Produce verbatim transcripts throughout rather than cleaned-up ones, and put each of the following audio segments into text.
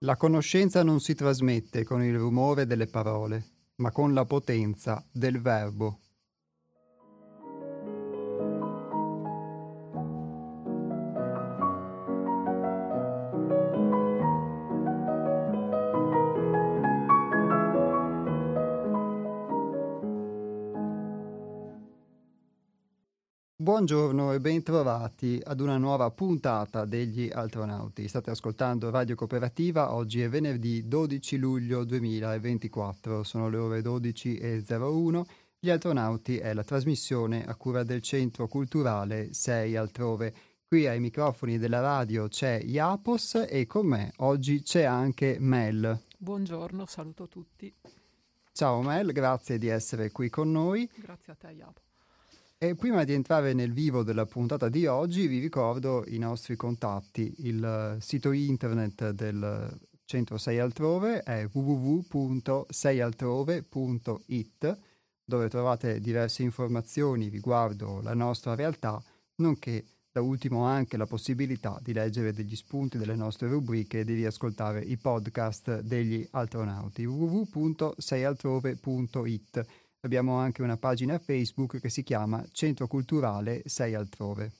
La conoscenza non si trasmette con il rumore delle parole, ma con la potenza del verbo. Buongiorno e bentrovati ad una nuova puntata degli Altronauti. State ascoltando Radio Cooperativa, oggi è venerdì dodici luglio duemilaventiquattro, sono le ore dodici e zero uno. Gli Altronauti è la trasmissione a cura del Centro Culturale sei Altrove. Qui ai microfoni della radio c'è Iapos e con me oggi c'è anche Mel. Buongiorno, saluto tutti. Ciao Mel, grazie di essere qui con noi. Grazie a te, Iapos. E prima di entrare nel vivo della puntata di oggi vi ricordo i nostri contatti. Il sito internet del Centro sei Altrove è w w w punto sei altrove punto i t, dove trovate diverse informazioni riguardo la nostra realtà, nonché da ultimo anche la possibilità di leggere degli spunti delle nostre rubriche e di riascoltare i podcast degli Altronauti. w w w punto sei altrove punto i t. Abbiamo anche una pagina Facebook che si chiama Centro Culturale sei Altrove.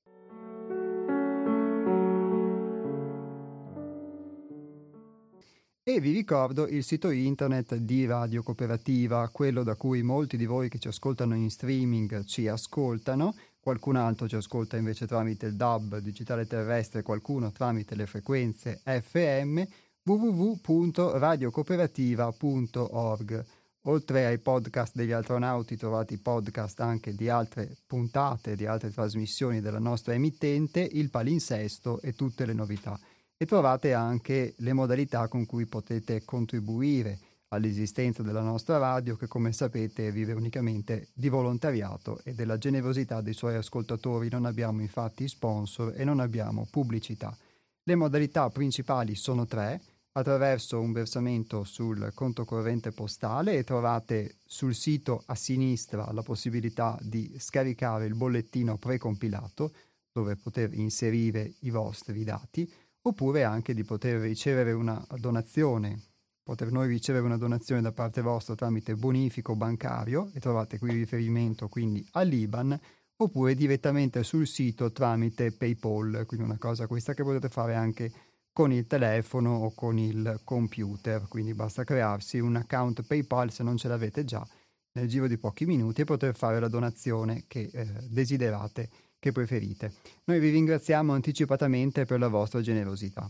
E vi ricordo il sito internet di Radio Cooperativa, quello da cui molti di voi che ci ascoltano in streaming ci ascoltano, qualcun altro ci ascolta invece tramite il D A B digitale terrestre, qualcuno tramite le frequenze F M, w w w punto radio cooperativa punto org. Oltre ai podcast degli Altronauti trovate i podcast anche di altre puntate, di altre trasmissioni della nostra emittente, il palinsesto e tutte le novità. E trovate anche le modalità con cui potete contribuire all'esistenza della nostra radio, che come sapete vive unicamente di volontariato e della generosità dei suoi ascoltatori. Non abbiamo infatti sponsor e non abbiamo pubblicità. Le modalità principali sono tre: attraverso un versamento sul conto corrente postale, e trovate sul sito a sinistra la possibilità di scaricare il bollettino precompilato dove poter inserire i vostri dati, oppure anche di poter ricevere una donazione, poter noi ricevere una donazione da parte vostra tramite bonifico bancario, e trovate qui riferimento quindi all'I B A N, oppure direttamente sul sito tramite PayPal, quindi una cosa questa che potete fare anche con il telefono o con il computer, quindi basta crearsi un account PayPal se non ce l'avete già nel giro di pochi minuti e poter fare la donazione che eh, desiderate, che preferite. Noi vi ringraziamo anticipatamente per la vostra generosità.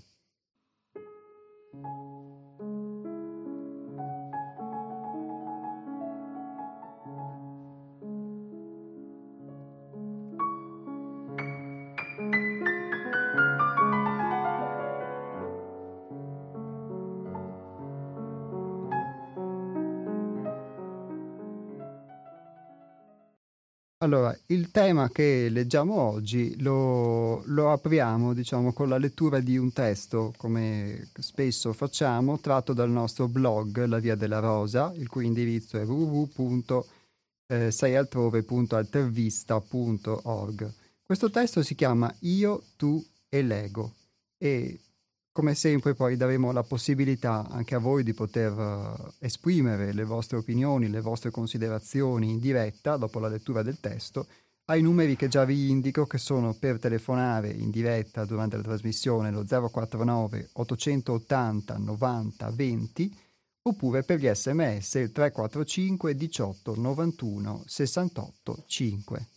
Allora, il tema che leggiamo oggi lo, lo apriamo, diciamo, con la lettura di un testo, come spesso facciamo, tratto dal nostro blog La Via della Rosa, il cui indirizzo è w w w punto sei altrove punto altervista punto org. Questo testo si chiama Io, tu e l'ego, e come sempre poi daremo la possibilità anche a voi di poter uh, esprimere le vostre opinioni, le vostre considerazioni in diretta dopo la lettura del testo ai numeri che già vi indico, che sono per telefonare in diretta durante la trasmissione lo zero quattro nove ottocentottanta novanta venti, oppure per gli sms il tre quattro cinque diciotto novantuno sessantotto cinque.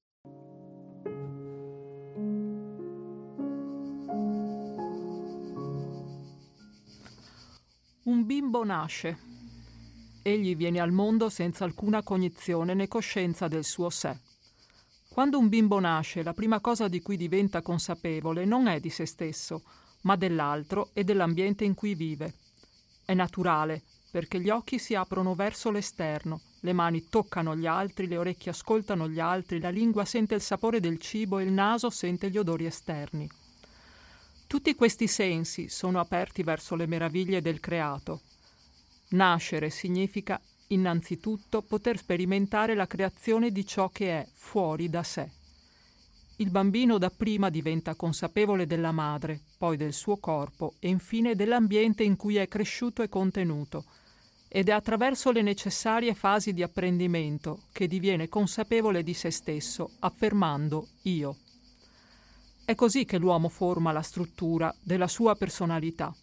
Un bimbo nasce. Egli viene al mondo senza alcuna cognizione né coscienza del suo sé. Quando un bimbo nasce, la prima cosa di cui diventa consapevole non è di se stesso, ma dell'altro e dell'ambiente in cui vive. È naturale, perché gli occhi si aprono verso l'esterno, le mani toccano gli altri, le orecchie ascoltano gli altri, la lingua sente il sapore del cibo e il naso sente gli odori esterni. Tutti questi sensi sono aperti verso le meraviglie del creato. Nascere significa innanzitutto poter sperimentare la creazione di ciò che è fuori da sé. Il bambino dapprima diventa consapevole della madre, poi del suo corpo e infine dell'ambiente in cui è cresciuto e contenuto. Ed è attraverso le necessarie fasi di apprendimento che diviene consapevole di se stesso, affermando io. È così che l'uomo forma la struttura della sua personalità.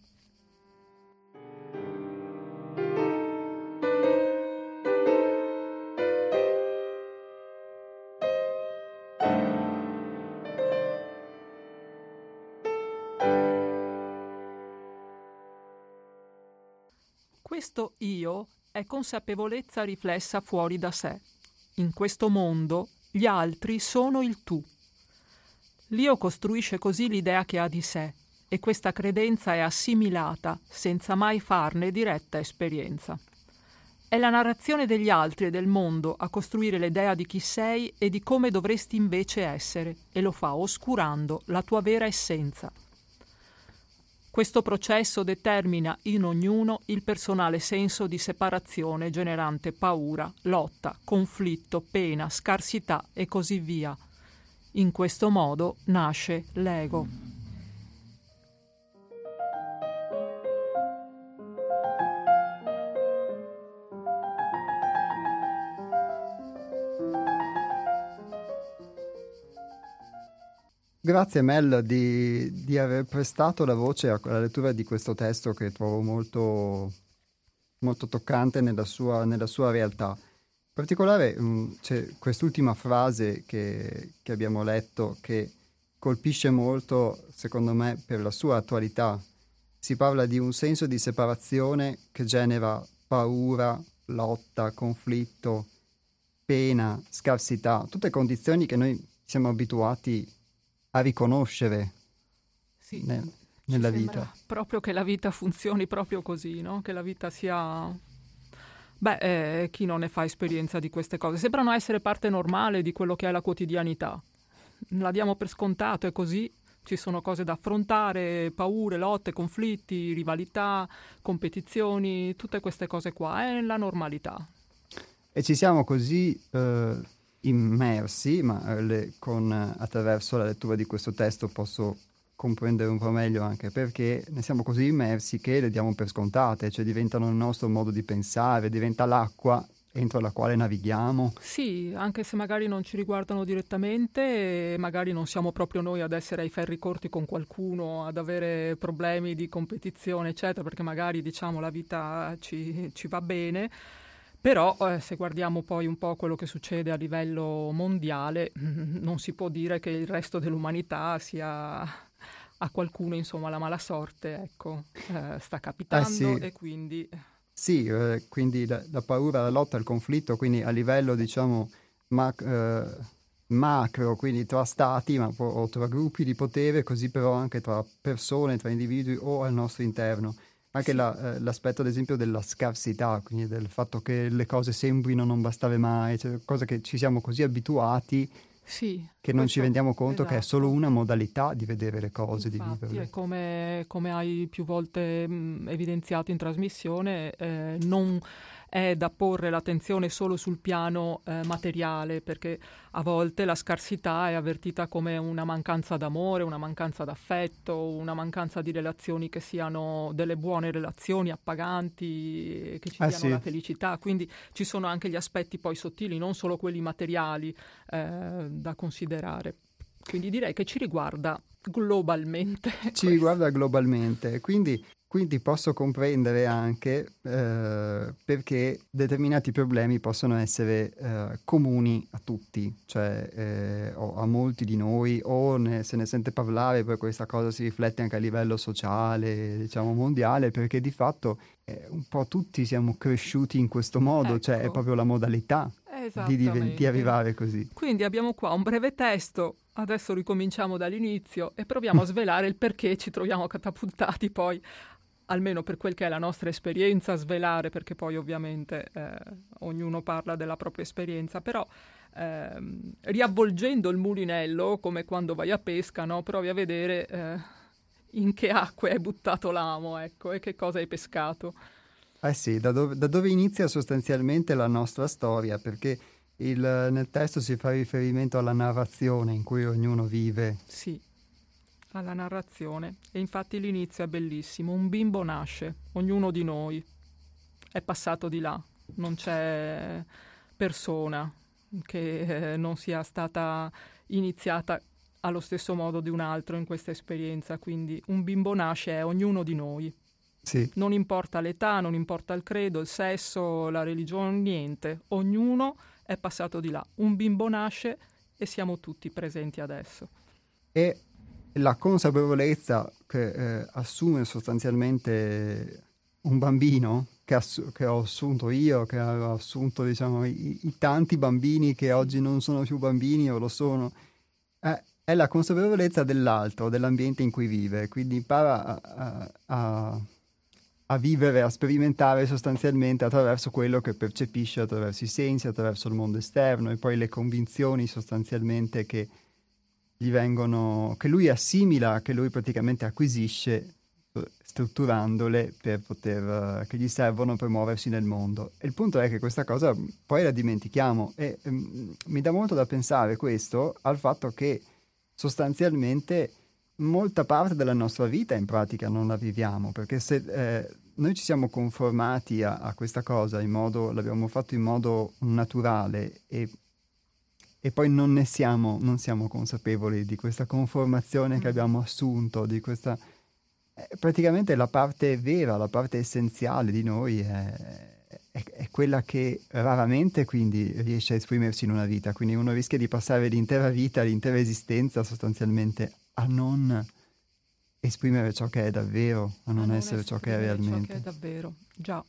Questo io è consapevolezza riflessa fuori da sé. In questo mondo gli altri sono il tu. L'io costruisce così l'idea che ha di sé e questa credenza è assimilata senza mai farne diretta esperienza. È la narrazione degli altri e del mondo a costruire l'idea di chi sei e di come dovresti invece essere, e lo fa oscurando la tua vera essenza. Questo processo determina in ognuno il personale senso di separazione generante paura, lotta, conflitto, pena, scarsità e così via. In questo modo nasce l'ego. Grazie Mel di, di aver prestato la voce alla lettura di questo testo che trovo molto, molto toccante nella sua, nella sua realtà. In particolare mh, c'è quest'ultima frase che, che abbiamo letto che colpisce molto, secondo me, per la sua attualità. Si parla di un senso di separazione che genera paura, lotta, conflitto, pena, scarsità, tutte condizioni che noi siamo abituati a riconoscere sì, nel, nella vita. vita. Proprio che la vita funzioni proprio così, no? Che la vita sia... Beh, eh, chi non ne fa esperienza di queste cose? Sembrano essere parte normale di quello che è la quotidianità. La diamo per scontato, è così. Ci sono cose da affrontare, paure, lotte, conflitti, rivalità, competizioni, tutte queste cose qua. È la normalità. E ci siamo così... Eh, immersi, ma le, con, attraverso la lettura di questo testo posso comprendere un po' meglio anche perché ne siamo così immersi che le diamo per scontate, cioè diventano il nostro modo di pensare, diventa l'acqua entro la quale navighiamo. Sì, anche se magari non ci riguardano direttamente, e magari non siamo proprio noi ad essere ai ferri corti con qualcuno, ad avere problemi di competizione, eccetera, perché magari diciamo la vita ci, ci va bene. Però eh, se guardiamo poi un po' quello che succede a livello mondiale, non si può dire che il resto dell'umanità sia a qualcuno, insomma, la mala sorte, ecco, eh, sta capitando Eh sì. e quindi... Sì, eh, quindi la, la paura, la lotta, il conflitto, quindi a livello, diciamo, mac- eh, macro, quindi tra stati, ma po- o tra gruppi di potere, così però anche tra persone, tra individui o al nostro interno. Anche Sì. la, eh, l'aspetto, ad esempio, della scarsità, quindi del fatto che le cose sembrino non bastare mai, cioè cose che ci siamo così abituati Sì, che non ci questo, rendiamo conto esatto. che è solo una modalità di vedere le cose, Infatti, di viverle. è come, come hai più volte mh, evidenziato in trasmissione, eh, non è da porre l'attenzione solo sul piano eh, materiale, perché a volte la scarsità è avvertita come una mancanza d'amore, una mancanza d'affetto, una mancanza di relazioni che siano delle buone relazioni appaganti, che ci Eh diano sì. la felicità. Quindi ci sono anche gli aspetti poi sottili, non solo quelli materiali eh, da considerare. Quindi direi che ci riguarda globalmente. Ci questo. riguarda globalmente, quindi, quindi posso comprendere anche eh, perché determinati problemi possono essere eh, comuni a tutti, cioè eh, o a molti di noi, o ne, se ne sente parlare, poi questa cosa si riflette anche a livello sociale, diciamo mondiale, perché di fatto eh, un po' tutti siamo cresciuti in questo modo, cioè è Ecco. proprio la modalità di, diven- di arrivare così. Quindi abbiamo qua un breve testo, adesso ricominciamo dall'inizio e proviamo a svelare il perché ci troviamo catapultati poi, almeno per quel che è la nostra esperienza, a svelare, perché poi ovviamente eh, ognuno parla della propria esperienza, però ehm, riavvolgendo il mulinello, come quando vai a pesca, no? Provi a vedere eh, in che acque hai buttato l'amo, ecco, e che cosa hai pescato. Eh sì, da dove, da dove inizia sostanzialmente la nostra storia, perché il, nel testo si fa riferimento alla narrazione in cui ognuno vive Sì. alla narrazione. E infatti l'inizio è bellissimo. Un bimbo nasce, ognuno di noi è passato di là. Non c'è persona che eh, non sia stata iniziata allo stesso modo di un altro in questa esperienza. Quindi un bimbo nasce è ognuno di noi. Sì. Non importa l'età, non importa il credo, il sesso, la religione, niente. Ognuno è passato di là. Un bimbo nasce e siamo tutti presenti adesso. E la consapevolezza che eh, assume sostanzialmente un bambino, che, assu- che ho assunto io, che ho assunto diciamo i, i tanti bambini che oggi non sono più bambini o lo sono, eh, è la consapevolezza dell'altro, dell'ambiente in cui vive, quindi impara a, a, a, a vivere, a sperimentare sostanzialmente attraverso quello che percepisce, attraverso i sensi, attraverso il mondo esterno e poi le convinzioni sostanzialmente che gli vengono, che lui assimila, che lui praticamente acquisisce strutturandole per poter, che gli servono per muoversi nel mondo. E il punto è che questa cosa poi la dimentichiamo e um, mi dà molto da pensare questo al fatto che sostanzialmente molta parte della nostra vita in pratica non la viviamo, perché se eh, noi ci siamo conformati a, a questa cosa in modo, l'abbiamo fatto in modo naturale e, e poi non ne siamo, non siamo consapevoli di questa conformazione che abbiamo assunto, di questa eh, praticamente la parte vera, la parte essenziale di noi è È, è quella che raramente quindi riesce a esprimersi in una vita, quindi uno rischia di passare l'intera vita, l'intera esistenza sostanzialmente a non esprimere ciò che è davvero, a non, a non essere ciò che è realmente. Ciò che è davvero, già.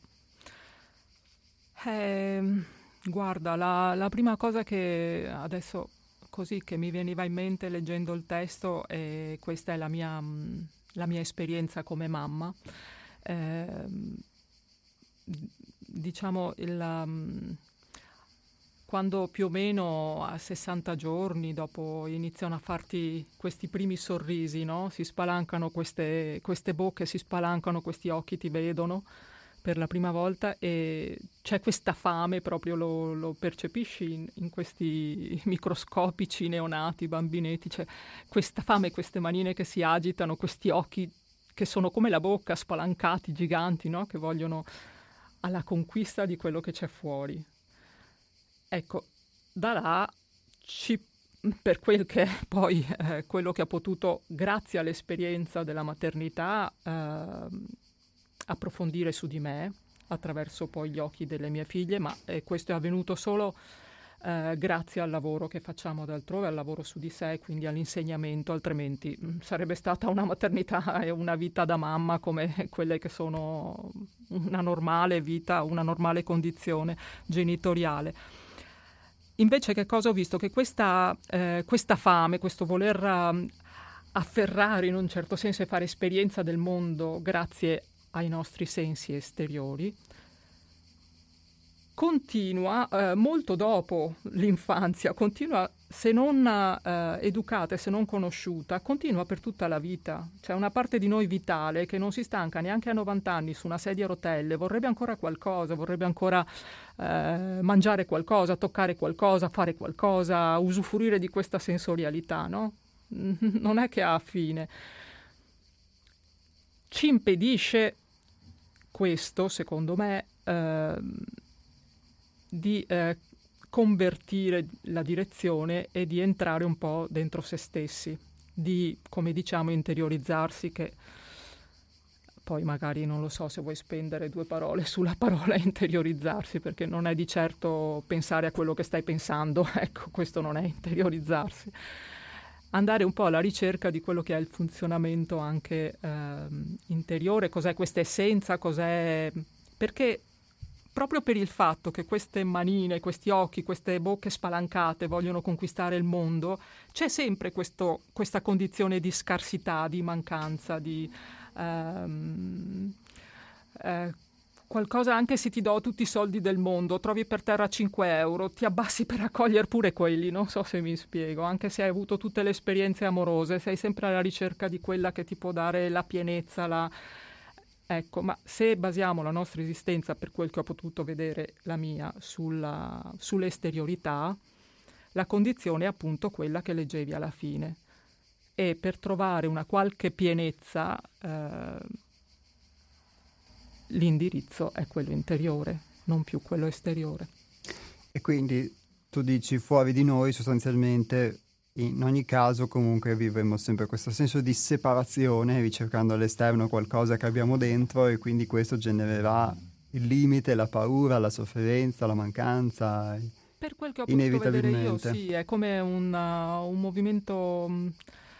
Eh, guarda, la, la prima cosa che adesso così che mi veniva in mente leggendo il testo, e questa è la mia, la mia esperienza come mamma, eh, diciamo il, um, quando più o meno a sessanta giorni dopo iniziano a farti questi primi sorrisi, no? Si spalancano queste, queste bocche, si spalancano questi occhi, ti vedono per la prima volta e c'è questa fame, proprio lo, lo percepisci in, in questi microscopici neonati, bambinetti, c'è questa fame, queste manine che si agitano, questi occhi che sono come la bocca, spalancati, giganti, no? Che vogliono alla conquista di quello che c'è fuori. Ecco, da là, ci, per quel che è poi eh, quello che ha potuto, grazie all'esperienza della maternità, eh, approfondire su di me, attraverso poi gli occhi delle mie figlie, ma eh, questo è avvenuto solo eh, grazie al lavoro che facciamo ad altrove, al lavoro su di sé, quindi all'insegnamento, altrimenti mh, sarebbe stata una maternità e una vita da mamma come quelle che sono una normale vita, una normale condizione genitoriale. Invece che cosa ho visto? Che questa, eh, questa fame, questo voler uh, afferrare in un certo senso e fare esperienza del mondo grazie ai nostri sensi esteriori, continua eh, molto dopo l'infanzia, continua se non eh, educata e se non conosciuta, continua per tutta la vita. C'è una parte di noi vitale che non si stanca neanche a novanta anni su una sedia a rotelle, vorrebbe ancora qualcosa, vorrebbe ancora eh, mangiare qualcosa, toccare qualcosa, fare qualcosa, usufruire di questa sensorialità, no? Non è che ha fine. Ci impedisce questo, secondo me, eh, di eh, convertire la direzione e di entrare un po' dentro se stessi, di, come diciamo, interiorizzarsi, che poi magari non lo so se vuoi spendere due parole sulla parola interiorizzarsi, perché non è di certo pensare a quello che stai pensando, ecco, questo non è interiorizzarsi. Andare un po' alla ricerca di quello che è il funzionamento anche eh, interiore, cos'è questa essenza, cos'è... perché proprio per il fatto che queste manine, questi occhi, queste bocche spalancate vogliono conquistare il mondo, c'è sempre questo, questa condizione di scarsità, di mancanza, di ehm, eh, qualcosa, anche se ti do tutti i soldi del mondo, trovi per terra cinque euro, ti abbassi per raccogliere pure quelli, non so se mi spiego, anche se hai avuto tutte le esperienze amorose, sei sempre alla ricerca di quella che ti può dare la pienezza, la... Ecco, ma se basiamo la nostra esistenza, per quel che ho potuto vedere la mia, sulla, sulle esteriorità, la condizione è appunto quella che leggevi alla fine. e per trovare una qualche pienezza eh, l'indirizzo è quello interiore, non più quello esteriore. E quindi tu dici fuori di noi sostanzialmente in ogni caso comunque vivremo sempre questo senso di separazione ricercando all'esterno qualcosa che abbiamo dentro e quindi questo genererà il limite, la paura, la sofferenza, la mancanza. Per quel che ho potuto vedere io, sì, è come un, uh, un movimento, um,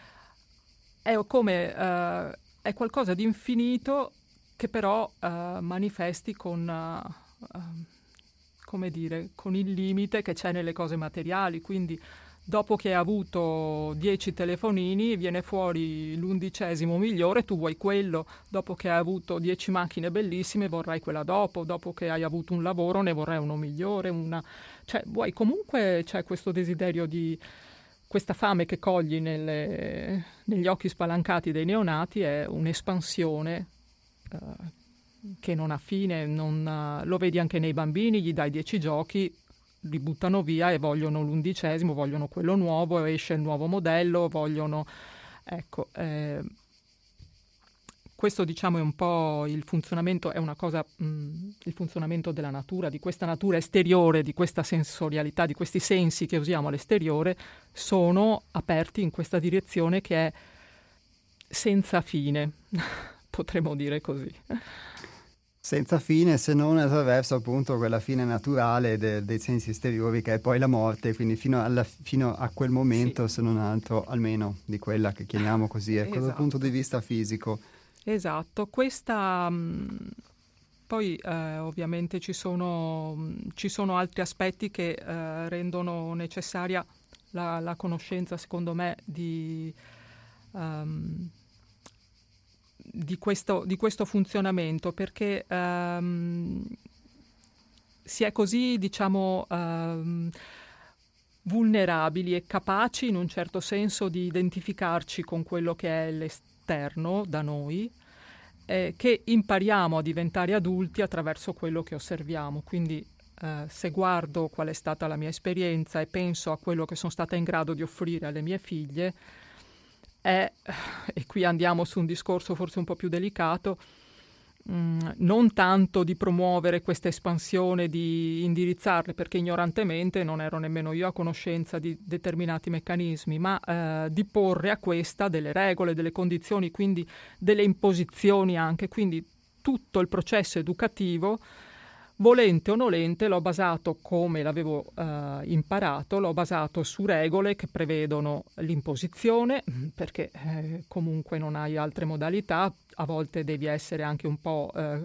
è come uh, è qualcosa di infinito che però uh, manifesti con, uh, uh, come dire, con il limite che c'è nelle cose materiali, quindi dopo che hai avuto dieci telefonini viene fuori l'undicesimo migliore, tu vuoi quello, dopo che hai avuto dieci macchine bellissime vorrai quella dopo, dopo che hai avuto un lavoro ne vorrai uno migliore, una... cioè vuoi comunque, c'è questo desiderio di, questa fame che cogli nelle, negli occhi spalancati dei neonati è un'espansione uh, che non ha fine, non, uh, lo vedi anche nei bambini, gli dai dieci giochi, li buttano via e vogliono l'undicesimo, vogliono quello nuovo, esce il nuovo modello, vogliono... Ecco, eh, questo diciamo è un po' il funzionamento, è una cosa, mh, il funzionamento della natura, di questa natura esteriore, di questa sensorialità, di questi sensi che usiamo all'esteriore, sono aperti in questa direzione che è senza fine, potremmo dire così. Senza fine se non attraverso appunto quella fine naturale de- dei sensi esteriori che è poi la morte, quindi fino, alla, fino a quel momento, sì, se non altro almeno di quella che chiamiamo così, ecco, esatto, dal punto di vista fisico. Esatto, questa mh, poi eh, ovviamente ci sono, mh, ci sono altri aspetti che eh, rendono necessaria la, la conoscenza, secondo me, di... Um, Di questo, di questo funzionamento, perché um, si è così, diciamo, um, vulnerabili e capaci in un certo senso di identificarci con quello che è l'esterno da noi, eh, che impariamo a diventare adulti attraverso quello che osserviamo. Quindi eh, se guardo qual è stata la mia esperienza e penso a quello che sono stata in grado di offrire alle mie figlie, è, e qui andiamo su un discorso forse un po' più delicato, mh, non tanto di promuovere questa espansione, di indirizzarle, perché ignorantemente non ero nemmeno io a conoscenza di determinati meccanismi, ma eh, di porre a questa delle regole, delle condizioni, quindi delle imposizioni anche, quindi tutto il processo educativo, volente o nolente, l'ho basato, come l'avevo eh, imparato, l'ho basato su regole che prevedono l'imposizione, perché eh, comunque non hai altre modalità, a volte devi essere anche un po' eh,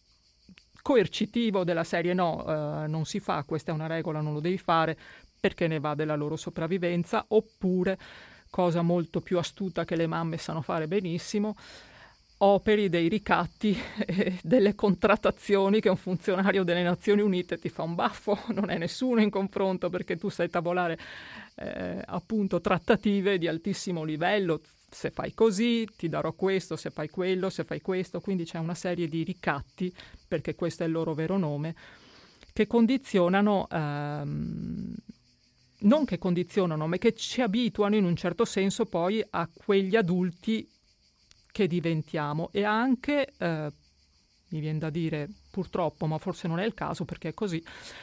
coercitivo della serie no, eh, non si fa, questa è una regola, non lo devi fare, perché ne va della loro sopravvivenza, oppure, cosa molto più astuta che le mamme sanno fare benissimo, operi dei ricatti e delle contrattazioni che un funzionario delle Nazioni Unite ti fa un baffo, non è nessuno in confronto perché tu sai tavolare eh, appunto trattative di altissimo livello, se fai così ti darò questo, se fai quello, se fai questo, quindi c'è una serie di ricatti, perché questo è il loro vero nome, che condizionano, ehm, non che condizionano, ma che ci abituano in un certo senso poi a quegli adulti che diventiamo e anche, eh, mi viene da dire purtroppo, ma forse non è il caso perché è così,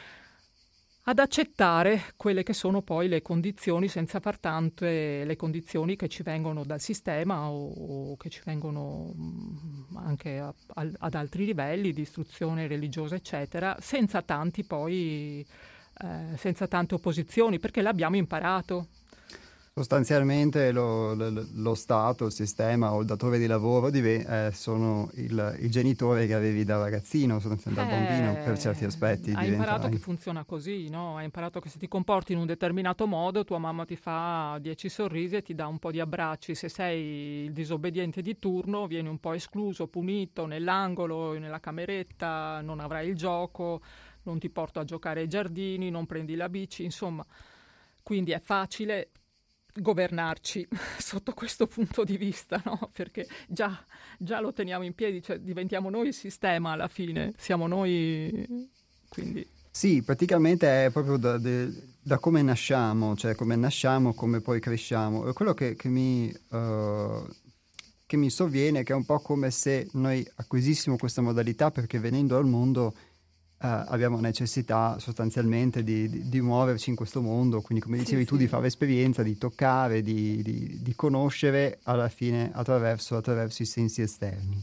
ad accettare quelle che sono poi le condizioni, senza far tante le condizioni che ci vengono dal sistema o, o che ci vengono mh, anche a, a, ad altri livelli di istruzione religiosa, eccetera, senza tanti poi, eh, senza tante opposizioni, perché l'abbiamo imparato. Sostanzialmente lo, lo, lo Stato, il sistema o il datore di lavoro dive- eh, sono il, il genitore che avevi da ragazzino, sostanzialmente da Eh, bambino per certi aspetti. Hai diventa... imparato che funziona così, no? Hai imparato che se ti comporti in un determinato modo tua mamma ti fa dieci sorrisi e ti dà un po' di abbracci. Se sei il disobbediente di turno vieni un po' escluso, punito nell'angolo, nella cameretta, non avrai il gioco, non ti porto a giocare ai giardini, non prendi la bici, insomma. Quindi è facile governarci sotto questo punto di vista, no? Perché già, già lo teniamo in piedi, cioè diventiamo noi il sistema alla fine, siamo noi, quindi... Sì, praticamente è proprio da, de- da come nasciamo, cioè come nasciamo, come poi cresciamo. E quello che, che mi, eh, che mi sovviene è che è un po' come se noi acquisissimo questa modalità perché venendo al mondo eh, abbiamo necessità sostanzialmente di, di- di muoverci in questo mondo, quindi come Sì, dicevi tu, di sì. fare esperienza, di toccare, di, di- di conoscere alla fine attraverso, attraverso i sensi esterni.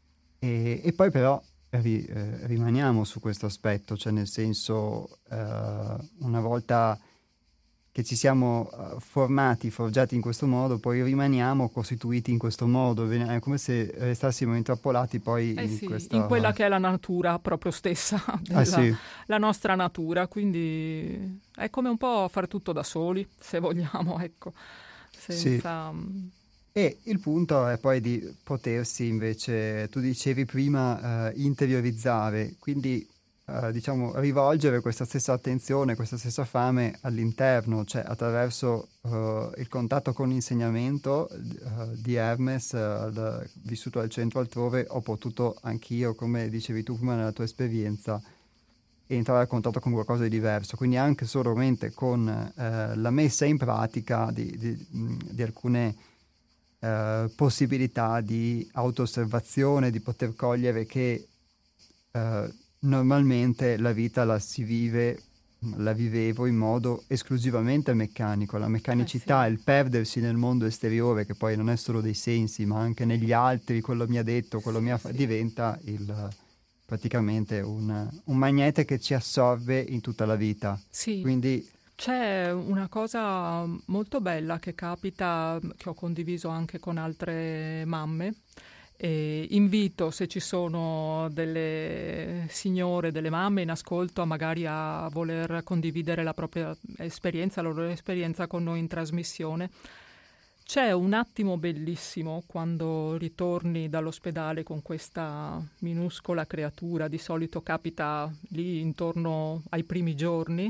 E, e poi però ri- eh, rimaniamo su questo aspetto, cioè nel senso, eh, una volta che ci siamo eh, formati, forgiati in questo modo, poi rimaniamo costituiti in questo modo, Ven- è come se restassimo intrappolati poi Eh in sì, in questa... quella che è la natura proprio stessa, Ah della, sì, la nostra natura, quindi è come un po' fare tutto da soli, se vogliamo, ecco, sì. senza... mm, E il punto è poi di potersi invece, tu dicevi prima, eh, interiorizzare, quindi eh, diciamo rivolgere questa stessa attenzione, questa stessa fame all'interno, cioè attraverso eh, il contatto con l'insegnamento eh, di Hermes, eh, al- vissuto al centro altrove, ho potuto anch'io, come dicevi tu prima nella tua esperienza, entrare a contatto con qualcosa di diverso, quindi anche solamente con eh, la messa in pratica di, di- mh, di alcune eh, possibilità di auto-osservazione, di poter cogliere che eh, normalmente la vita la si vive, la vivevo in modo esclusivamente meccanico. La Eh sì. meccanicità, il perdersi nel mondo esteriore, che poi non è solo dei sensi, ma anche negli altri, quello mi ha detto, quello mi Sì, ha fa- sì. diventa il, praticamente un, un magnete che ci assorbe in tutta la vita. Sì, Quindi, c'è una cosa molto bella che capita, che ho condiviso anche con altre mamme. E invito, se ci sono delle signore, delle mamme in ascolto, a magari a voler condividere la propria esperienza, la loro esperienza con noi in trasmissione. C'è un attimo bellissimo quando ritorni dall'ospedale con questa minuscola creatura, di solito capita lì intorno ai primi giorni,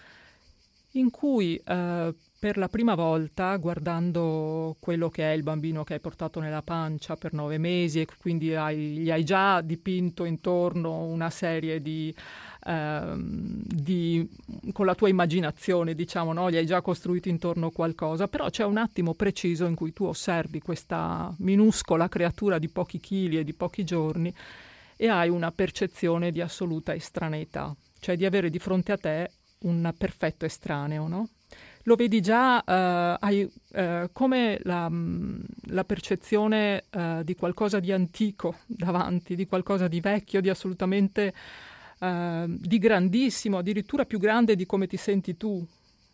in cui eh, per la prima volta, guardando quello che è il bambino che hai portato nella pancia per nove mesi e quindi hai- gli hai già dipinto intorno una serie di, ehm, di con la tua immaginazione, diciamo, no? Gli hai già costruito intorno qualcosa, però c'è un attimo preciso in cui tu osservi questa minuscola creatura di pochi chili e di pochi giorni e hai una percezione di assoluta estraneità, cioè di avere di fronte a te un perfetto estraneo, no? Lo vedi già, eh, hai eh, come la, mh, la percezione eh, di qualcosa di antico davanti, di qualcosa di vecchio, di assolutamente eh, di grandissimo, addirittura più grande di come ti senti tu.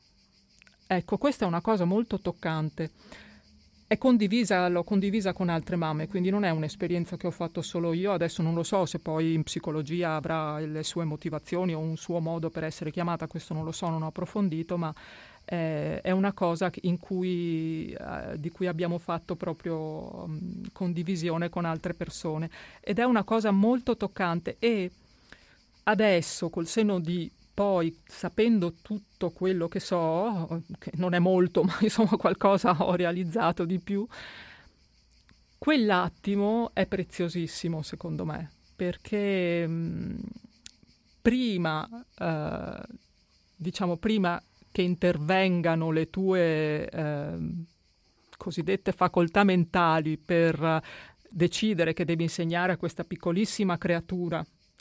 Ecco, questa è una cosa molto toccante. È condivisa, l'ho condivisa con altre mamme, quindi non è un'esperienza che ho fatto solo io. Adesso non lo so se poi in psicologia avrà le sue motivazioni o un suo modo per essere chiamata, questo non lo so, non ho approfondito, ma eh, è una cosa in cui, eh, di cui abbiamo fatto proprio um, condivisione con altre persone. Ed è una cosa molto toccante e adesso, col senno di poi, sapendo tutto quello che so, che non è molto, ma insomma qualcosa ho realizzato di più, quell'attimo è preziosissimo secondo me, perché mh, prima, eh, diciamo, prima che intervengano le tue eh, cosiddette facoltà mentali per decidere che devi insegnare a questa piccolissima creatura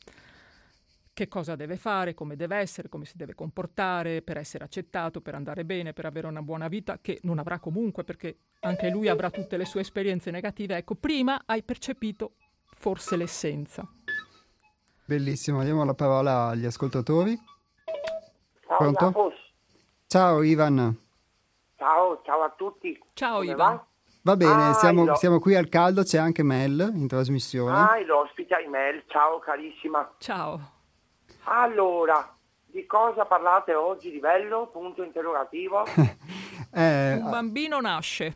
che cosa deve fare, come deve essere, come si deve comportare per essere accettato, per andare bene, per avere una buona vita, che non avrà comunque perché anche lui avrà tutte le sue esperienze negative. Ecco, prima hai percepito forse l'essenza. bellissimo, diamo la parola agli ascoltatori. Ciao Pronto? Iapos, Ciao Ivan. ciao, ciao a tutti, Ciao come Ivan. va? Va bene, Ah, siamo, il, siamo qui al caldo, c'è anche Mel in trasmissione. ah, l'ospite email, ciao carissima. Ciao. Allora, di cosa parlate oggi di bello? Punto interrogativo. Eh, Un bambino nasce.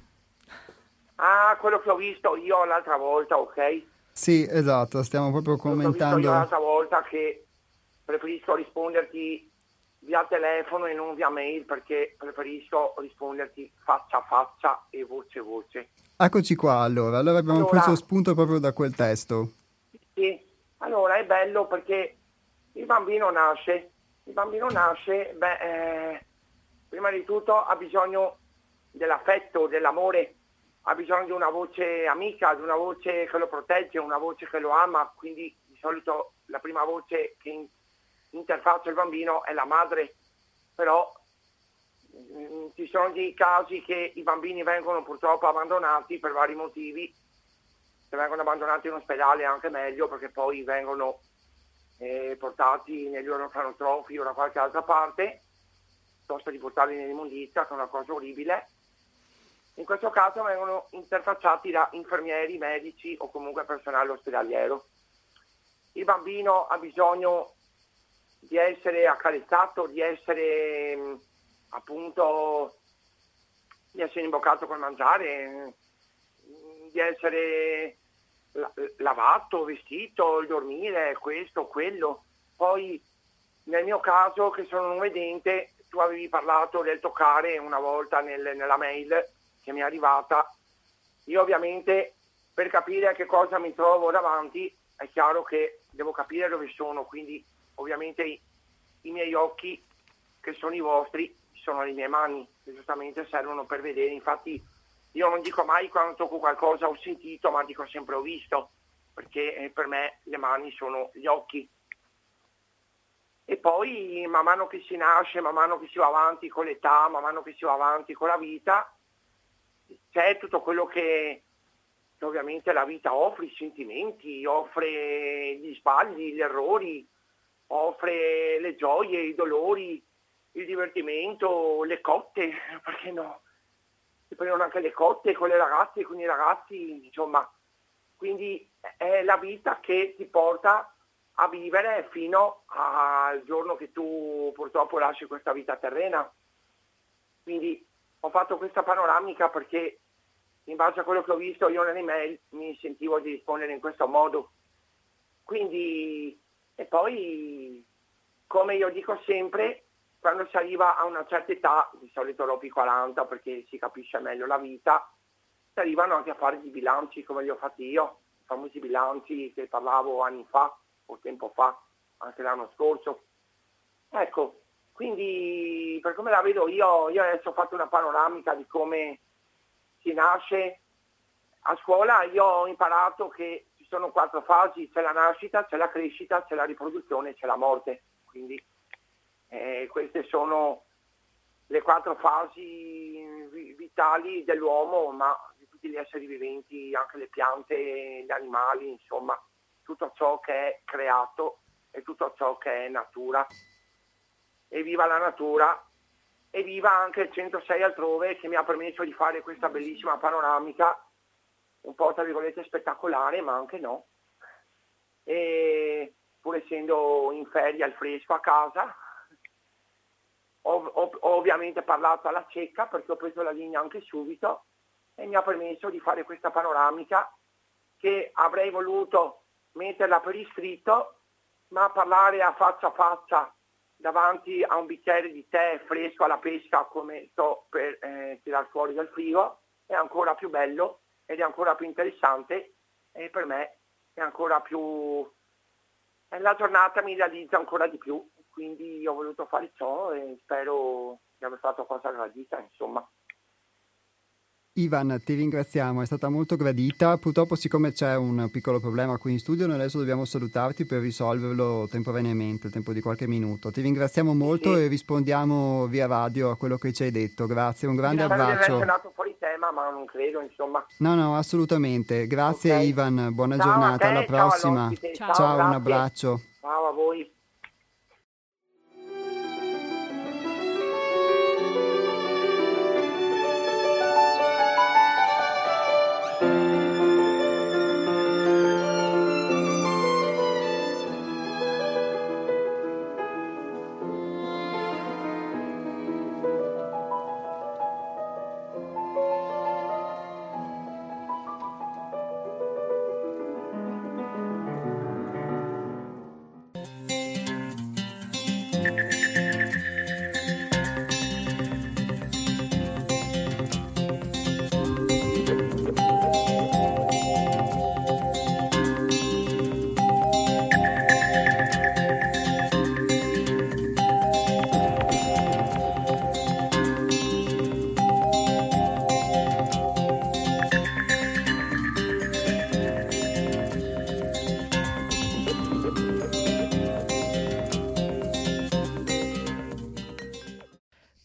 Ah, quello che ho visto io l'altra volta, ok? sì, esatto, stiamo proprio Quello che ho visto io commentando. l'altra volta che preferisco risponderti via telefono e non via mail perché preferisco risponderti faccia a faccia e voce a voce. Eccoci qua allora, allora abbiamo preso Allora, spunto proprio da quel testo. sì, allora è bello perché il bambino nasce Il bambino nasce, beh, eh, prima di tutto ha bisogno dell'affetto, dell'amore, ha bisogno di una voce amica, di una voce che lo protegge, una voce che lo ama, quindi di solito la prima voce che in- interfaccia il bambino è la madre, però mh, ci sono dei casi che i bambini vengono purtroppo abbandonati per vari motivi. Se vengono abbandonati in ospedale è anche meglio, perché poi vengono eh, portati negli orfanotrofi o da qualche altra parte, piuttosto di portarli nell'immondizia, che è una cosa orribile. In questo caso vengono interfacciati da infermieri, medici o comunque personale ospedaliero. Il bambino ha bisogno di essere accarezzato, di essere mh, appunto di essere imboccato col mangiare, mh, di essere la- lavato, vestito, il dormire, questo, quello. Poi nel mio caso, che sono non vedente, tu avevi parlato del toccare una volta nel- nella mail che mi è arrivata. Io ovviamente, per capire a che cosa mi trovo davanti, è chiaro che devo capire dove sono, quindi ovviamente i, i miei occhi, che sono i vostri, sono le mie mani, che giustamente servono per vedere. Infatti io non dico mai quando tocco qualcosa ho sentito, ma dico sempre ho visto, perché eh, per me le mani sono gli occhi. E poi man mano che si nasce, man mano che si va avanti con l'età, man mano che si va avanti con la vita, c'è tutto quello che, che ovviamente la vita offre, i sentimenti, offre gli sbagli, gli errori, offre le gioie, i dolori, il divertimento, le cotte, perché no? Si prendono anche le cotte con le ragazze, con i ragazzi, insomma. Quindi è la vita che ti porta a vivere fino al giorno che tu purtroppo lasci questa vita terrena. Quindi ho fatto questa panoramica perché in base a quello che ho visto io nelle mail mi sentivo di rispondere in questo modo. Quindi, e poi, come io dico sempre, quando si arriva a una certa età, di solito dopo i quaranta perché si capisce meglio la vita, si arrivano anche a fare i bilanci come li ho fatti io, i famosi bilanci che parlavo anni fa o tempo fa, anche l'anno scorso. Ecco, quindi per come la vedo io, io adesso ho fatto una panoramica di come si nasce. A scuola io ho imparato che ci sono quattro fasi: c'è la nascita, c'è la crescita, c'è la riproduzione e c'è la morte. Quindi eh, queste sono le quattro fasi vi- vitali dell'uomo, ma di tutti gli esseri viventi, anche le piante, gli animali, insomma, tutto ciò che è creato e tutto ciò che è natura. E viva la natura, e viva anche il centosei altrove, che mi ha permesso di fare questa bellissima panoramica, un po' tra virgolette spettacolare, ma anche no. E pur essendo in ferie al fresco a casa, ho, ho, ho ovviamente parlato alla cieca perché ho preso la linea anche subito e mi ha permesso di fare questa panoramica che avrei voluto metterla per iscritto, ma parlare a faccia a faccia davanti a un bicchiere di tè fresco alla pesca come sto per eh, tirar fuori dal frigo è ancora più bello ed è ancora più interessante, e per me è ancora più, e la giornata mi realizza ancora di più, quindi ho voluto fare ciò e spero di aver fatto cosa gradita, insomma. Ivan, ti ringraziamo, è stata molto gradita. Purtroppo, siccome c'è un piccolo problema qui in studio, noi adesso dobbiamo salutarti per risolverlo temporaneamente, il tempo di qualche minuto. Ti ringraziamo molto Sì, e rispondiamo via radio a quello che ci hai detto. Grazie, un grande spero di aver abbraccio. accennato fuori tema, ma non credo, insomma. No, no, assolutamente. Grazie Ok. Ivan, buona Ciao a giornata, alla te, ciao prossima. all'ospite, Ciao. ciao, Ciao, un grazie. abbraccio. Ciao a voi.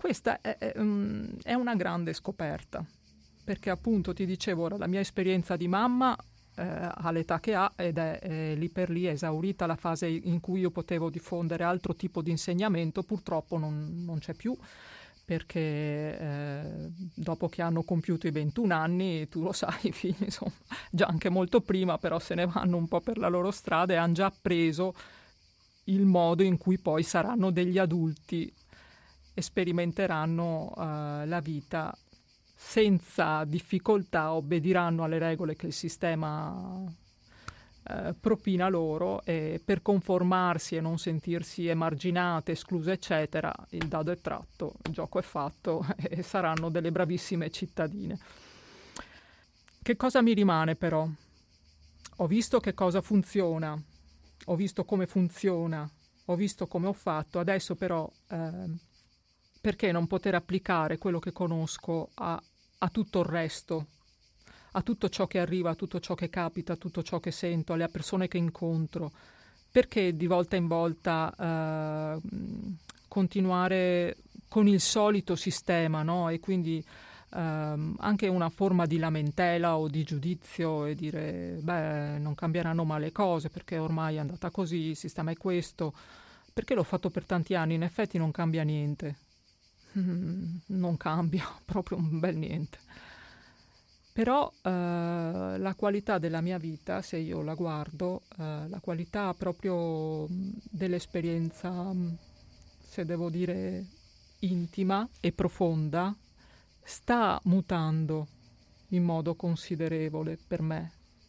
questa è, è, è una grande scoperta, perché appunto ti dicevo ora, la mia esperienza di mamma eh, all'età che ha, ed è eh, lì per lì esaurita la fase in cui io potevo diffondere altro tipo di insegnamento, purtroppo non, non c'è più, perché eh, dopo che hanno compiuto i ventuno anni, tu lo sai, i figli insomma, già anche molto prima, però se ne vanno un po' per la loro strada e hanno già preso il modo in cui poi saranno degli adulti e sperimenteranno uh, la vita senza difficoltà, obbediranno alle regole che il sistema uh, propina loro, e per conformarsi e non sentirsi emarginate, escluse, eccetera, il dado è tratto, il gioco è fatto e saranno delle bravissime cittadine. Che cosa mi rimane però? Ho visto che cosa funziona, ho visto come funziona, ho visto come ho fatto, adesso però eh, perché non poter applicare quello che conosco a, a tutto il resto, a tutto ciò che arriva, a tutto ciò che capita, a tutto ciò che sento, alle persone che incontro? Perché di volta in volta eh, continuare con il solito sistema, no? E quindi ehm, anche una forma di lamentela o di giudizio e dire beh, non cambieranno mai le cose perché ormai è andata così, il sistema è questo, perché l'ho fatto per tanti anni, in effetti non cambia niente. Non cambia proprio un bel niente. Però eh, la qualità della mia vita, se io la guardo, eh, la qualità proprio dell'esperienza, se devo dire intima e profonda, sta mutando in modo considerevole per me.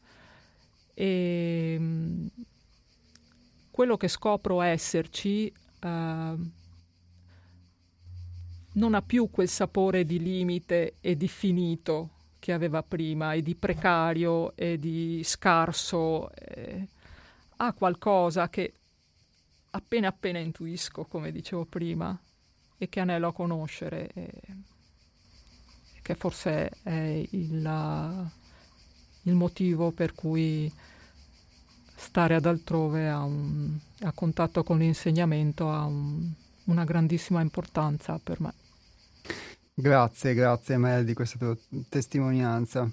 E quello che scopro esserci eh, non ha più quel sapore di limite e di finito che aveva prima, e di precario e di scarso. Eh, ha qualcosa che appena appena intuisco, come dicevo prima, e che anelo a conoscere, e che forse è il, il motivo per cui stare ad altrove a, un, a contatto con l'insegnamento ha un, una grandissima importanza per me. Grazie, grazie Mel di questa tua testimonianza.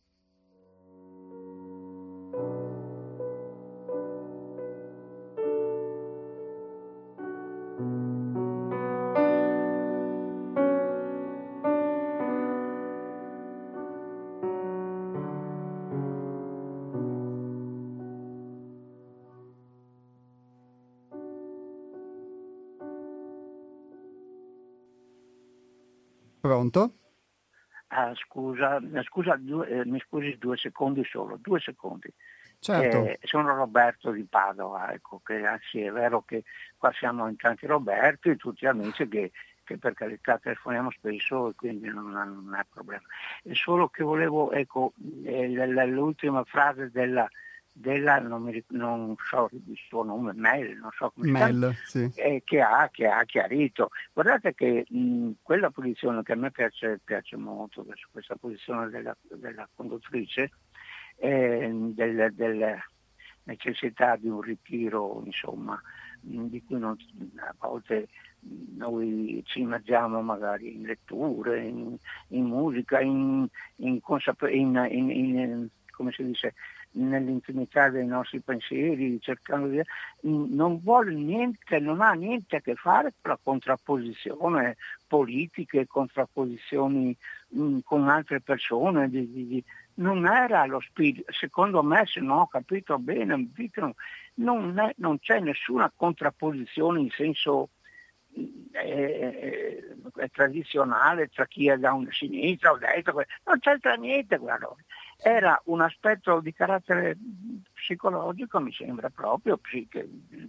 Pronto? Ah, scusa, scusa due, eh, mi scusi due secondi solo, due secondi. Certo. Eh, sono Roberto di Padova, ecco, che sì, è vero che qua siamo in tanti Roberti, tutti amici che, che per carità telefoniamo spesso e quindi non, non è problema. È solo che volevo, ecco, eh, l'ultima frase della, della non, mi, non so il suo nome, Mel, non so come Mel, si chiama, sì. eh, che, ha, che ha chiarito. Guardate che mh, quella posizione che a me piace, piace molto, questa posizione della, della conduttrice, eh, della del necessità di un ritiro, insomma, mh, di cui non, a volte noi ci immergiamo magari in letture, in, in musica, in, in, consape- in, in, in come si dice, nell'intimità dei nostri pensieri, cercando di... non vuole niente, non ha niente a che fare con la contrapposizione politica, contrapposizioni mh, con altre persone. Di, di, di... Non era lo spirito, secondo me, se non ho capito bene, non, è, non c'è nessuna contrapposizione in senso eh, eh, tradizionale tra chi è da una sinistra o destra, non c'entra niente guarda. Era un aspetto di carattere psicologico, mi sembra proprio, psiche,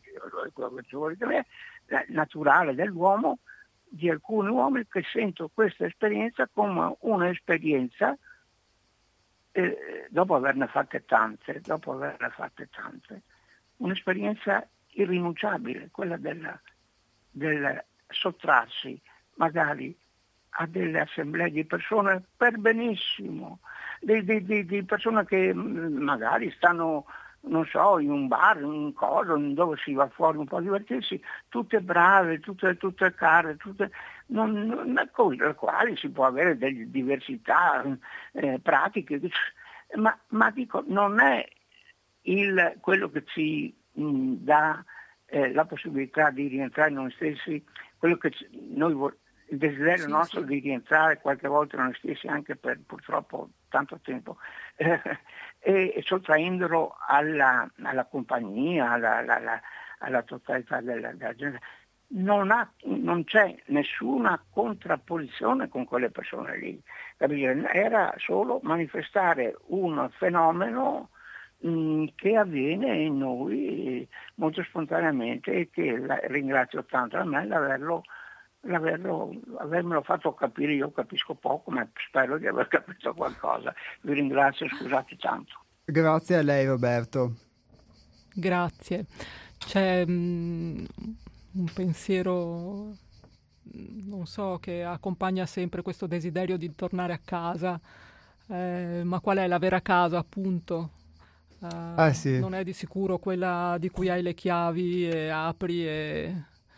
naturale dell'uomo, di alcuni uomini che sentono questa esperienza come un'esperienza, eh, dopo averne fatte tante, dopo averne fatte tante, un'esperienza irrinunciabile, quella della, del sottrarsi magari a delle assemblee di persone per benissimo, di, di, di, di persone che magari stanno non so, in un bar, in un coso, dove si va fuori un po' a divertirsi, tutte brave, tutte, tutte care, tutte, non, non, con le quali si può avere delle diversità eh, pratiche, ma, ma dico, non è il, quello che ci mh, dà eh, la possibilità di rientrare in noi stessi, quello che ci, noi vor- il desiderio sì, nostro sì. di rientrare qualche volta in noi stessi anche per purtroppo tanto tempo, eh, e, e sottraendolo alla, alla compagnia, alla, alla, alla totalità della, della gente. Non, ha, non c'è nessuna contrapposizione con quelle persone lì, capire? Era solo manifestare un fenomeno mh, che avviene in noi molto spontaneamente e che la, ringrazio tanto a me l'averlo L'averlo, avermelo fatto capire. Io capisco poco, ma spero di aver capito qualcosa. Vi ringrazio, scusate tanto. Grazie a lei, Roberto. Grazie. C'è mm, un pensiero, non so, che accompagna sempre questo desiderio di tornare a casa, eh, ma qual è la vera casa, appunto? Uh, Ah, sì. Non è di sicuro quella di cui hai le chiavi e apri e...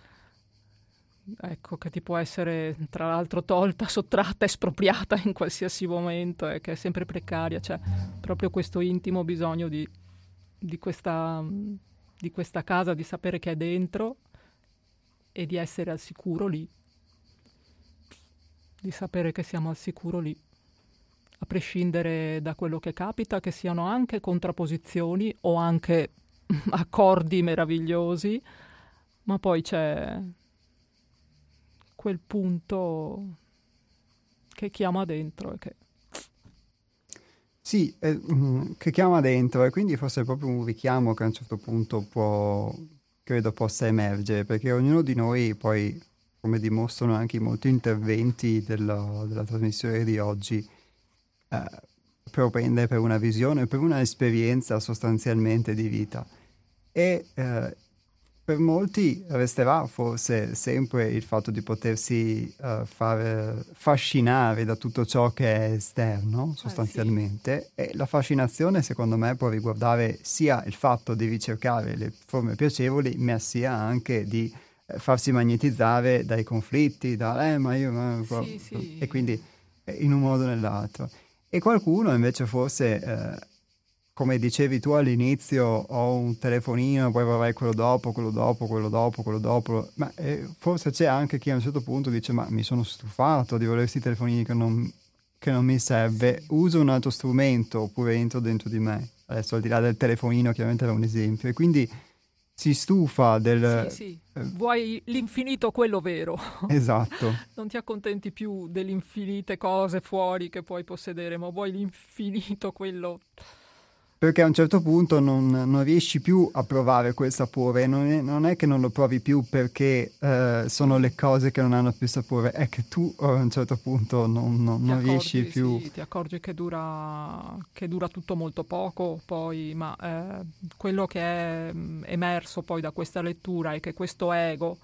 ecco, che ti può essere tra l'altro tolta, sottratta, espropriata in qualsiasi momento e che è sempre precaria. C'è proprio questo intimo bisogno di, di, questa, di questa casa, di sapere che è dentro e di essere al sicuro lì, di sapere che siamo al sicuro lì, a prescindere da quello che capita, che siano anche contrapposizioni o anche accordi meravigliosi, ma poi c'è quel punto che chiama dentro e che... Sì, eh, che chiama dentro, e quindi forse è proprio un richiamo che a un certo punto può, credo possa emergere, perché ognuno di noi poi, come dimostrano anche i molti interventi della, della trasmissione di oggi, eh, propende per una visione, per una esperienza sostanzialmente di vita. E eh, per molti resterà forse sempre il fatto di potersi uh, far fascinare da tutto ciò che è esterno, sostanzialmente, eh sì. E la fascinazione secondo me può riguardare sia il fatto di ricercare le forme piacevoli, ma sia anche di eh, farsi magnetizzare dai conflitti, da eh ma io... Ma, sì, sì. E quindi eh, in un modo o nell'altro. E qualcuno invece forse... Eh, come dicevi tu all'inizio, ho un telefonino, poi vorrei quello dopo, quello dopo, quello dopo, quello dopo, ma eh, forse c'è anche chi a un certo punto dice ma mi sono stufato di volere questi telefonini che non, che non mi serve, uso un altro strumento oppure entro dentro di me. Adesso al di là del telefonino chiaramente era un esempio, e quindi si stufa del... Sì, sì, eh, vuoi l'infinito quello vero. Esatto. Non ti accontenti più delle infinite cose fuori che puoi possedere, ma vuoi l'infinito quello... Perché a un certo punto non, non riesci più a provare quel sapore, non è, non è che non lo provi più perché eh, sono le cose che non hanno più sapore, è che tu a un certo punto non, non, non accorgi, riesci più... Sì, ti accorgi che dura, che dura tutto molto poco, poi, ma eh, quello che è emerso poi da questa lettura è che questo ego,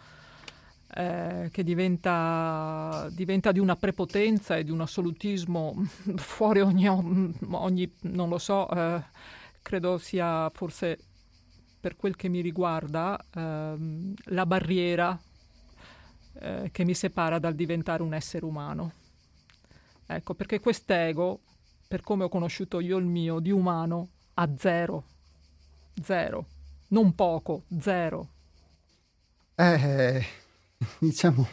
eh, che diventa, diventa di una prepotenza e di un assolutismo fuori ogni, ogni non lo so, eh, credo sia forse, per quel che mi riguarda, ehm, la barriera eh, che mi separa dal diventare un essere umano. Ecco, perché quest'ego, per come ho conosciuto io il mio, di umano, ha zero. Zero. Non poco, zero. Eh, diciamo,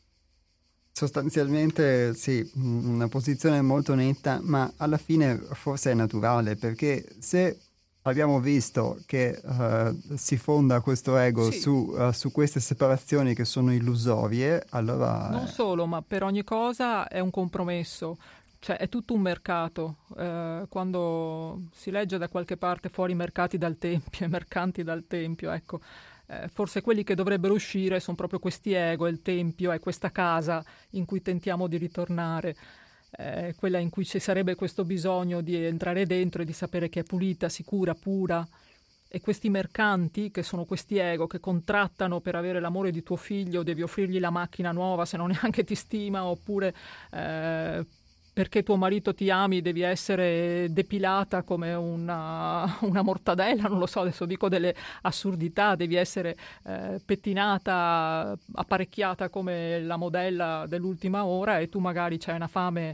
sostanzialmente sì, una posizione molto netta, ma alla fine forse è naturale, perché se abbiamo visto che uh, si fonda questo ego sì. su, uh, su queste separazioni che sono illusorie, allora... Non solo, ma per ogni cosa è un compromesso. Cioè è tutto un mercato. Eh, quando si legge da qualche parte fuori i mercati dal tempio, i mercanti dal tempio, ecco, eh, forse quelli che dovrebbero uscire sono proprio questi ego, il tempio, è questa casa in cui tentiamo di ritornare, eh, quella in cui ci sarebbe questo bisogno di entrare dentro e di sapere che è pulita, sicura, pura. E questi mercanti, che sono questi ego, che contrattano per avere l'amore di tuo figlio, devi offrirgli la macchina nuova se non neanche ti stima, oppure... Eh, perché tuo marito ti ami devi essere depilata come una, una mortadella, non lo so, adesso dico delle assurdità, devi essere eh, pettinata, apparecchiata come la modella dell'ultima ora e tu magari c'hai una fame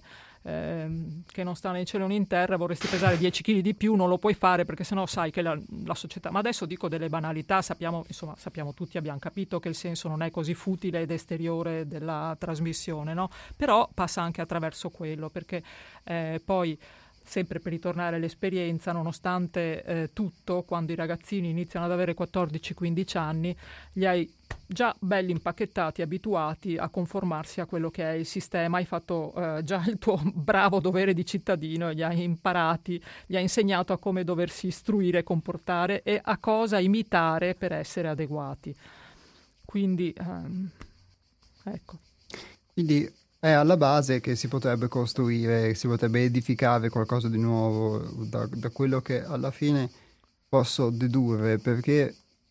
eh, che non sta né in cielo né in terra, vorresti pesare dieci chili di più, non lo puoi fare perché sennò sai che la, la società... Ma adesso dico delle banalità, sappiamo, insomma, sappiamo tutti, abbiamo capito che il senso non è così futile ed esteriore della trasmissione, no? Però passa anche attraverso quello, perché eh, poi, sempre per ritornare all'esperienza, nonostante eh, tutto, quando i ragazzini iniziano ad avere quattordici quindici anni, li hai già belli impacchettati, abituati a conformarsi a quello che è il sistema, hai fatto eh, già il tuo bravo dovere di cittadino, li hai imparati, gli hai insegnato a come doversi istruire e comportare e a cosa imitare per essere adeguati. Quindi, ehm, ecco. Quindi è alla base che si potrebbe costruire, si potrebbe edificare qualcosa di nuovo da, da quello che alla fine posso dedurre, perché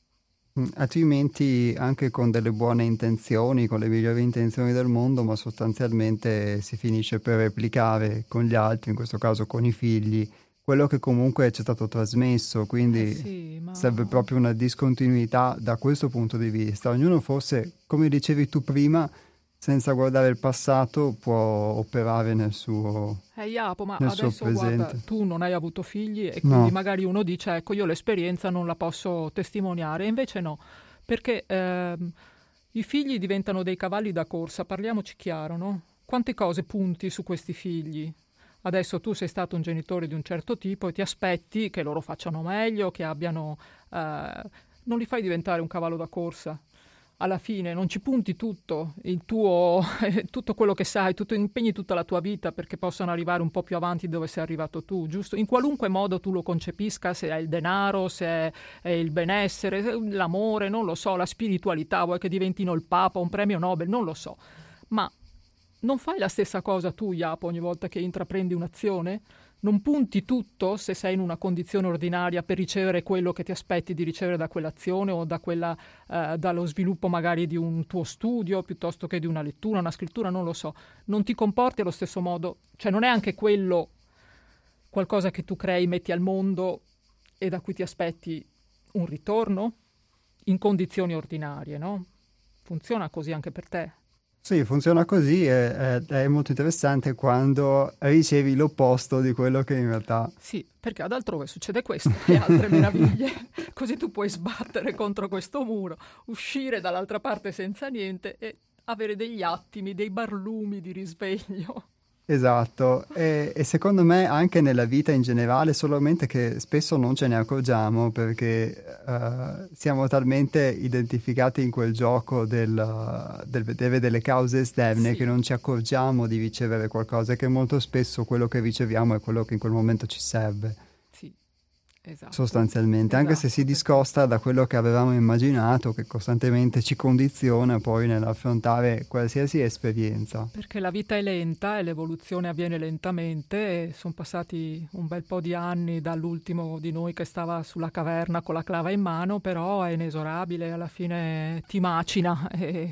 mh, altrimenti anche con delle buone intenzioni, con le migliori intenzioni del mondo, ma sostanzialmente si finisce per replicare con gli altri, in questo caso con i figli, quello che comunque ci è stato trasmesso, quindi Eh sì, ma... serve proprio una discontinuità da questo punto di vista. Ognuno forse, come dicevi tu prima, senza guardare il passato può operare nel suo, Eh, Japo, ma nel suo adesso presente. guarda, tu non hai avuto figli e No. quindi magari uno dice, ecco, io l'esperienza non la posso testimoniare, e invece no, perché ehm, i figli diventano dei cavalli da corsa, parliamoci chiaro, no? Quante cose punti su questi figli? Adesso tu sei stato un genitore di un certo tipo e ti aspetti che loro facciano meglio, che abbiano... eh, non li fai diventare un cavallo da corsa. Alla fine non ci punti tutto, il tuo, tutto quello che sai, tutto, impegni tutta la tua vita perché possano arrivare un po' più avanti dove sei arrivato tu, giusto? In qualunque modo tu lo concepisca, se è il denaro, se è, è il benessere, l'amore, non lo so, la spiritualità, vuoi che diventino il Papa, un premio Nobel, non lo so. Ma non fai la stessa cosa tu, Japo, ogni volta che intraprendi un'azione? Non punti tutto, se sei in una condizione ordinaria, per ricevere quello che ti aspetti di ricevere da quell'azione o da quella, eh, dallo sviluppo magari di un tuo studio, piuttosto che di una lettura, una scrittura, non lo so. Non ti comporti allo stesso modo? Cioè non è anche quello qualcosa che tu crei, metti al mondo e da cui ti aspetti un ritorno? In condizioni ordinarie, no? Funziona così anche per te? Sì, funziona così e è, è molto interessante quando ricevi l'opposto di quello che in realtà... Sì, perché ad altrove succede questo e altre meraviglie, così tu puoi sbattere contro questo muro, uscire dall'altra parte senza niente e avere degli attimi, dei barlumi di risveglio. Esatto, e, e secondo me anche nella vita in generale, solamente che spesso non ce ne accorgiamo perché uh, siamo talmente identificati in quel gioco del, del vedere delle cause esterne Sì. che non ci accorgiamo di ricevere qualcosa e che molto spesso quello che riceviamo è quello che in quel momento ci serve. Sì, esatto. Sostanzialmente, anche se Esatto, si discosta da quello che avevamo immaginato, che costantemente ci condiziona poi nell'affrontare qualsiasi esperienza. Perché la vita è lenta e l'evoluzione avviene lentamente e sono passati un bel po' di anni dall'ultimo di noi che stava sulla caverna con la clava in mano, però è inesorabile, alla fine ti macina e,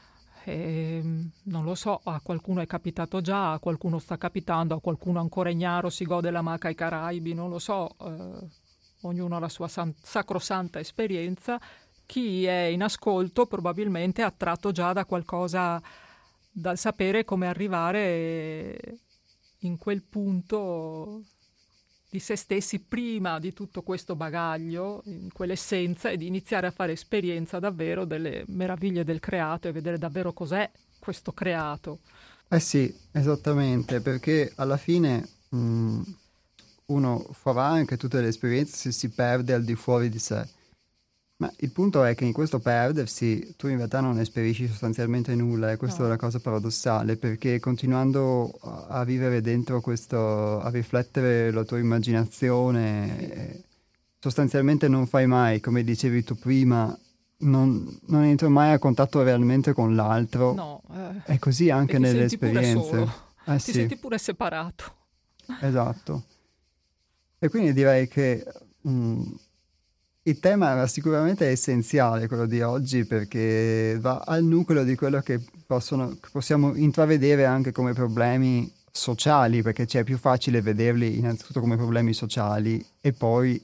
e non lo so, a qualcuno è capitato già, a qualcuno sta capitando, a qualcuno ancora ignaro si gode la maca ai Caraibi, non lo so, eh, ognuno ha la sua san- sacrosanta esperienza. Chi è in ascolto probabilmente è attratto già da qualcosa, dal sapere come arrivare in quel punto di se stessi prima di tutto questo bagaglio, in quell'essenza, e di iniziare a fare esperienza davvero delle meraviglie del creato e vedere davvero cos'è questo creato. Eh sì, esattamente, perché alla fine mh, uno farà anche tutte le esperienze se si perde al di fuori di sé. Ma il punto è che in questo perdersi tu in realtà non esperisci sostanzialmente nulla e questa No. è la cosa paradossale, perché continuando a a vivere dentro questo, a riflettere la tua immaginazione, eh, sostanzialmente non fai mai, come dicevi tu prima, non, non entro mai a contatto realmente con l'altro. No, eh, È così anche e ti nelle senti pure esperienze. solo, Eh ti sì, senti pure separato. esatto. E quindi direi che mm, il tema era sicuramente essenziale, quello di oggi, perché va al nucleo di quello che, possono, che possiamo intravedere anche come problemi sociali, perché c'è più facile vederli innanzitutto come problemi sociali e poi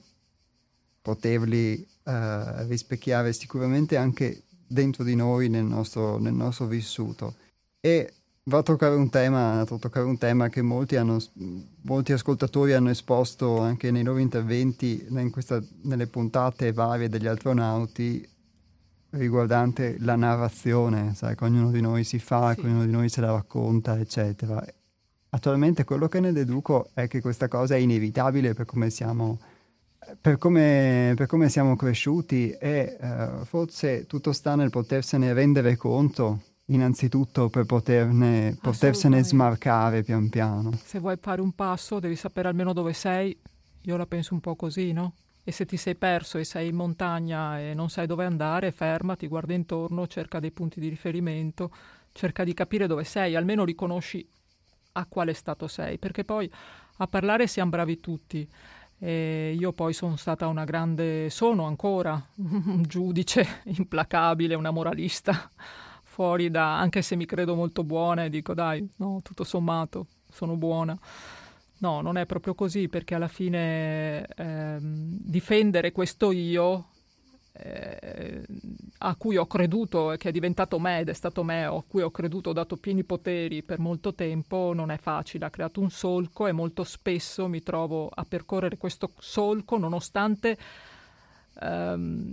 poterli eh, rispecchiare sicuramente anche dentro di noi, nel nostro, nel nostro vissuto. E va a toccare un tema, a toccare un tema che molti, hanno, molti ascoltatori hanno esposto anche nei loro interventi in questa, nelle puntate varie degli astronauti, riguardante la narrazione, sai, che ognuno di noi si fa, Sì. che ognuno di noi se la racconta, eccetera. Attualmente quello che ne deduco è che questa cosa è inevitabile per come siamo, per come, per come siamo cresciuti e eh, forse tutto sta nel potersene rendere conto, innanzitutto per poterne, potersene smarcare pian piano. Se vuoi fare un passo devi sapere almeno dove sei, io la penso un po' così, no? E se ti sei perso e sei in montagna e non sai dove andare, fermati, guarda intorno, cerca dei punti di riferimento, cerca di capire dove sei, almeno riconosci a quale stato sei, perché poi a parlare siamo bravi tutti. E io poi sono stata una grande, sono ancora un giudice implacabile, una moralista, fuori da, anche se mi credo molto buona e dico dai, no, tutto sommato sono buona. No, non è proprio così, perché alla fine ehm, difendere questo io eh, a cui ho creduto e che è diventato me ed è stato me, a cui ho creduto, ho dato pieni poteri per molto tempo, non è facile, ha creato un solco e molto spesso mi trovo a percorrere questo solco nonostante ehm,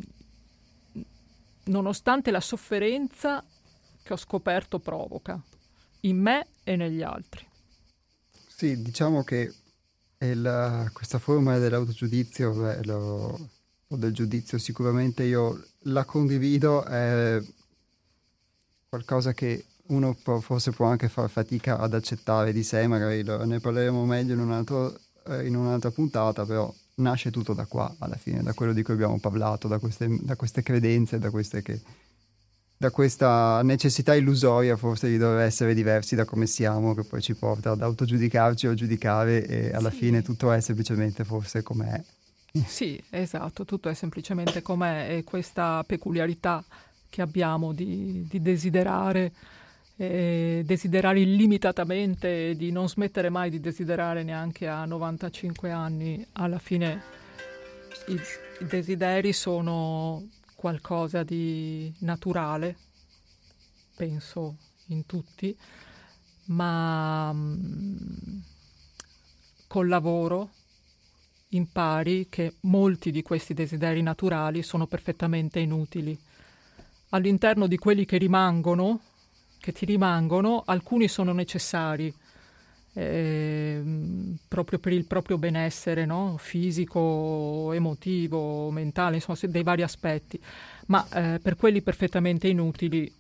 nonostante la sofferenza che ho scoperto provoca in me e negli altri. Sì, diciamo che il, questa forma dell'autogiudizio beh, lo, o del giudizio sicuramente io la condivido, è qualcosa che uno può, forse può anche far fatica ad accettare di sé, magari lo, ne parleremo meglio in, un altro, eh, in un'altra puntata, però nasce tutto da qua alla fine, da quello di cui abbiamo parlato, da queste, da queste credenze, da queste che... da questa necessità illusoria forse di dover essere diversi da come siamo, che poi ci porta ad autogiudicarci o giudicare e alla sì. fine tutto è semplicemente forse com'è. Sì, esatto, tutto è semplicemente com'è e questa peculiarità che abbiamo di, di desiderare, eh, desiderare illimitatamente e di non smettere mai di desiderare neanche a novantacinque anni, alla fine i, i desideri sono qualcosa di naturale, penso in tutti, ma mh, col lavoro impari che molti di questi desideri naturali sono perfettamente inutili. All'interno di quelli che rimangono, che ti rimangono, alcuni sono necessari eh, proprio per il proprio benessere, no? Fisico, emotivo, mentale, insomma, dei vari aspetti, ma eh, per quelli perfettamente inutili,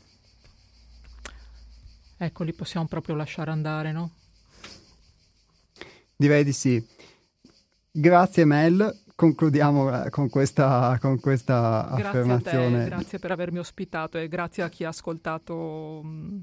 ecco, li possiamo proprio lasciare andare, no? Direi di sì. Grazie Mel, concludiamo con questa, con questa grazie affermazione. A te, grazie per avermi ospitato e grazie a chi ha ascoltato,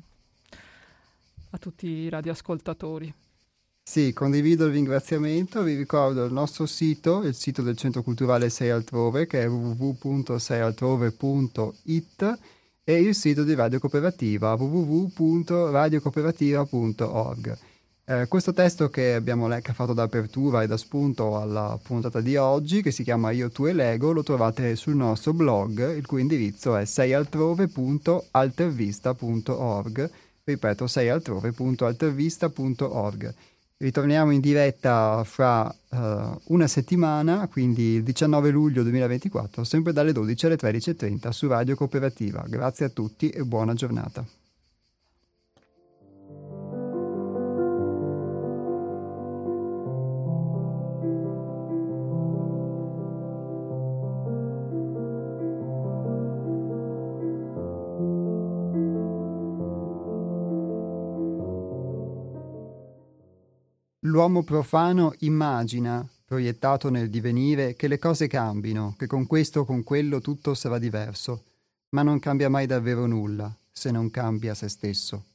a tutti i radioascoltatori. Sì, condivido il ringraziamento, vi ricordo il nostro sito, il sito del Centro Culturale sei altrove, che è w w w punto sei altrove punto i t, e il sito di Radio Cooperativa, w w w punto radio cooperativa punto org. Eh, questo testo che abbiamo le- che ha fatto da apertura e da spunto alla puntata di oggi, che si chiama Io, tu e Lego, lo trovate sul nostro blog, il cui indirizzo è sei altrove punto altervista punto org. Ripeto, sei altrove punto altervista punto org. Ritorniamo in diretta fra uh, una settimana, quindi il diciannove luglio duemilaventiquattro, sempre dalle dodici alle tredici e trenta su Radio Cooperativa. Grazie a tutti e buona giornata. L'uomo profano immagina, proiettato nel divenire, che le cose cambino, che con questo o con quello tutto sarà diverso, ma non cambia mai davvero nulla, se non cambia se stesso.